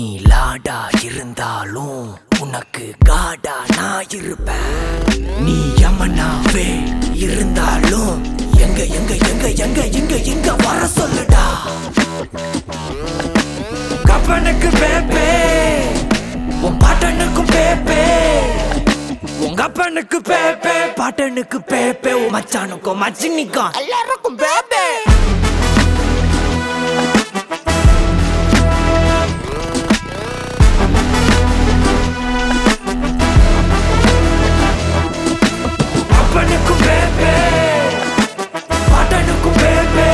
லாடா இருந்தாலும் உனக்கு காடா நான் இருப்பேன். நீ யமனாவே இருந்தாலும் எங்க எங்க எங்க எங்க இங்க இங்க வர சொல்லுடா. கப்பனுக்கு பேபே உன் பாட்டனுக்கும் பேபே, உங்க அப்பனுக்கு பேபே பாட்டனுக்கு பேபே, உன் மச்சானுக்கும் மச்சினிக்கும் எல்லாருக்கும் பேபே. அப்பனுக்கும் பேபே பாட்டனுக்கும் பேபே.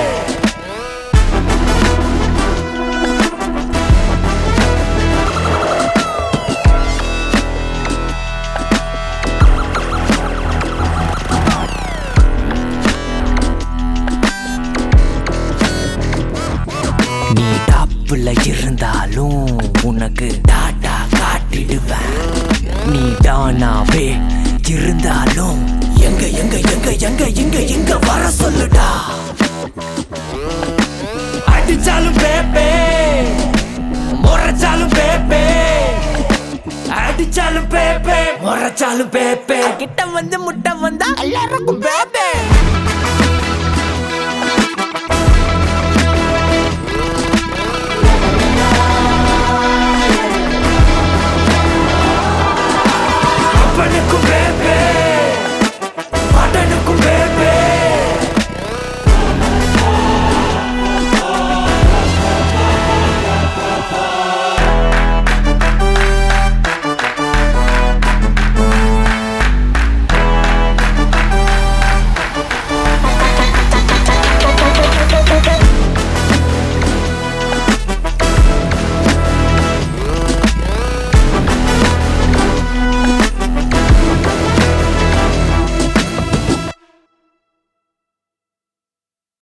நீ டாப்ல இருந்தாலும் உனக்கு டாடா காட்டிடுவேன். நீ டானாவே இருந்தாலும் எங்க எங்க எங்க எங்க இங்க இங்க வர சொல்லுடா. அடிச்சாலும் பேபே முறைச்சாலும் பேபே, அடிச்சாலும் பேபே முறைச்சாலும் பேபே, கிட்ட வந்து முட்டை வந்தா எல்லாருக்கும் பேபே.